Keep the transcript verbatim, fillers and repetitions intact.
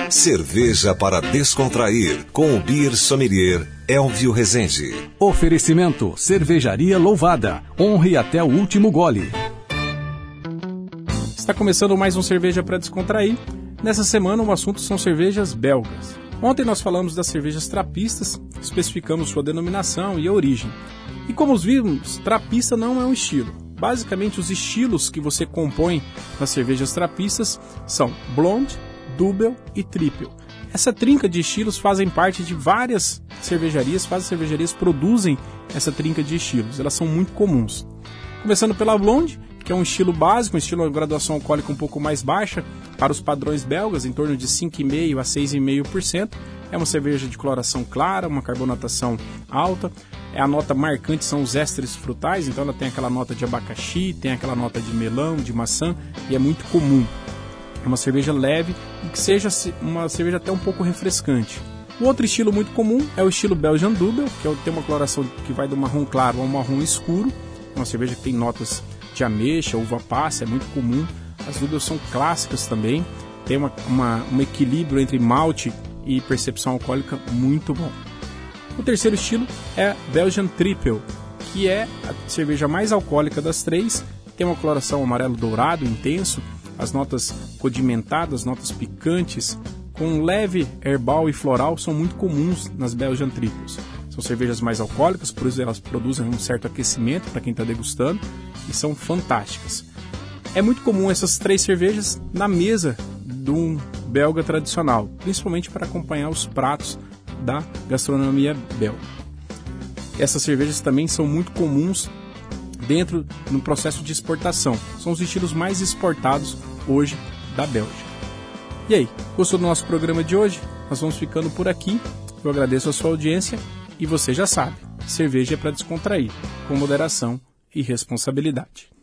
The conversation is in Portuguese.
Cerveja para descontrair, com o Beer Sommelier Elvio Rezende. Oferecimento: Cervejaria Louvada. Honre até o último gole. Está começando mais um Cerveja para Descontrair. Nessa semana o assunto são cervejas belgas. Ontem nós falamos das cervejas trapistas, especificamos sua denominação e a origem. E como vimos, trapista não é um estilo. Basicamente os estilos que você compõe nas cervejas trapistas são blonde, double e triple. Essa trinca de estilos fazem parte de várias cervejarias, várias cervejarias produzem essa trinca de estilos, elas são muito comuns. Começando pela blonde, que é um estilo básico, um estilo de graduação alcoólica um pouco mais baixa, para os padrões belgas, em torno de cinco vírgula cinco por cento a seis vírgula cinco por cento. É uma cerveja de coloração clara, uma carbonatação alta. É a nota marcante são os ésteres frutais, então ela tem aquela nota de abacaxi, tem aquela nota de melão, de maçã, e é muito comum. É uma cerveja leve e que seja uma cerveja até um pouco refrescante. O outro estilo muito comum é o estilo Belgian Double, que tem uma coloração que vai do marrom claro ao marrom escuro. É uma cerveja que tem notas de ameixa, uva passa, é muito comum. As doubles são clássicas também, tem uma, uma, um equilíbrio entre malte e percepção alcoólica muito bom. O terceiro estilo é Belgian Triple, que é a cerveja mais alcoólica das três, tem uma coloração amarelo dourado intenso, as notas condimentadas, notas picantes, com um leve herbal e floral são muito comuns nas Belgian Triples. São cervejas mais alcoólicas, por isso elas produzem um certo aquecimento para quem está degustando e são fantásticas. É muito comum essas três cervejas na mesa de um belga tradicional, principalmente para acompanhar os pratos da gastronomia belga. Essas cervejas também são muito comuns dentro no processo de exportação. São os estilos mais exportados hoje da Bélgica. E aí, gostou do nosso programa de hoje? Nós vamos ficando por aqui. Eu agradeço a sua audiência e você já sabe, cerveja é para descontrair, com moderação e responsabilidade.